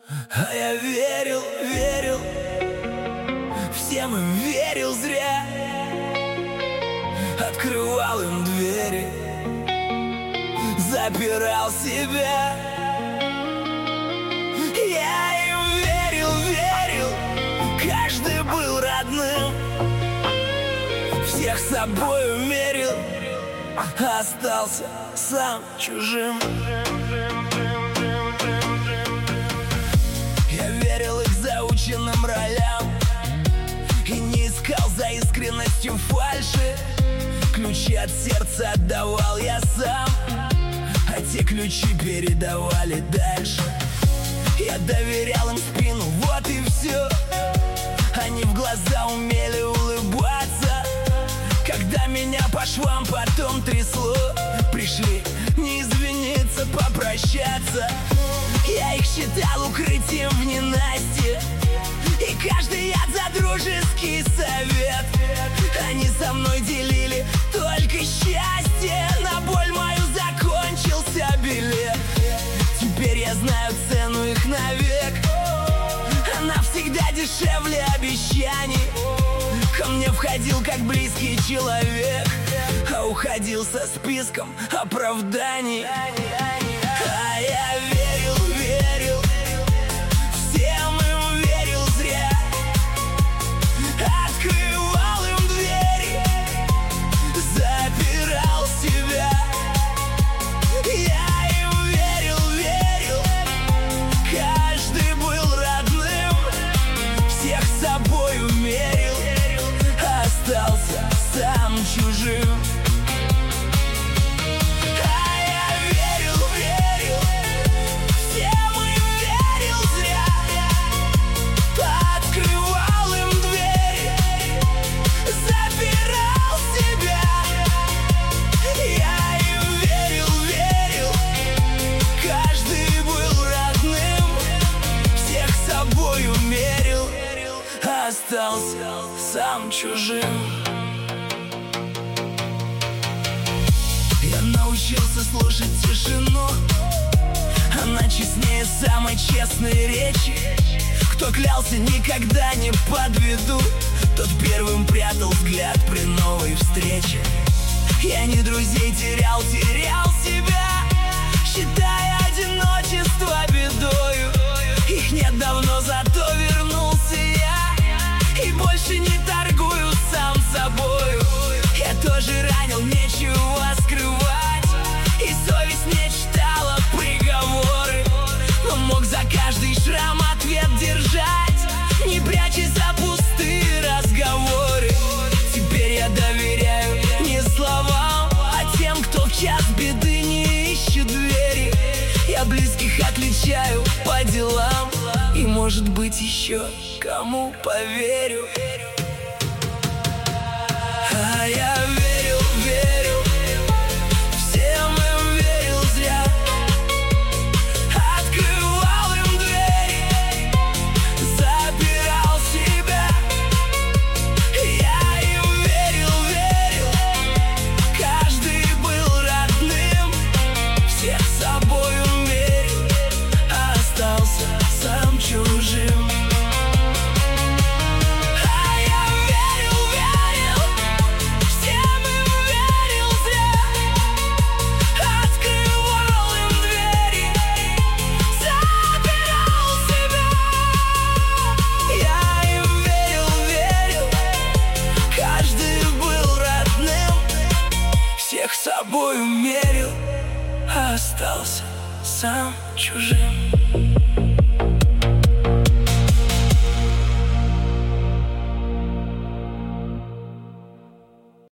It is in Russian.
А я верил, верил, всем им верил зря. Открывал им двери, запирал себя. Я им верил, верил, каждый был родным. Всех собой мерил, остался сам чужим. Я верил их заученным ролям и не искал за искренностью фальши. Ключи от сердца отдавал я сам, а те ключи передавали дальше. Я доверял им спину, вот и все. Они в глаза умели улыбаться, когда меня по швам потом трясло. Пришли не извиниться, попрощаться. Я их считал укрытием в ненастье, и каждый яд за дружеский совет. Они со мной делили только счастье, на боль мою закончился билет. Теперь я знаю цену их навек, она всегда дешевле обещаний. Ко мне входил как близкий человек, а уходил со списком оправданий. А я верил, верил, всем им верил зря. Открывал им двери, запирал себя. Я им верил, верил, каждый был родным. Всех собою мерил, остался сам чужим. А я верил, верил, всем им верил зря. Открывал им двери, запирал себя. Я им верил, верил, каждый был родным. Всех собою мерил, остался сам чужим. Я научился слушать тишину, она честнее самой честной речи. Кто клялся никогда не подведу, тот первым прятал взгляд при новой встрече. Я не друзей терял, терял себя, считая одиночество бедою. Их нет давно, зато вернулся я, и больше не торгую сам собою. Я тоже ранил, нечего скрывать, и совесть не читала приговоры, но мог за каждый шрам ответ держать, не прячась за пустые разговоры. Теперь я доверяю не словам, а тем, кто в час беды не ищет двери. Я близких отличаю по делам, и может быть еще кому поверю. А я верил, верил, всем им верил зря. Открывал им двери, запирал себя. Я им верил, верил, каждый был родным. Всех собою мерил, остался сам чужим. А я верил, верил, всем им верил зря. Открывал им двери, запирал себя. Я им верил, верил, каждый был родным. Всех собою мерил, остался сам чужим.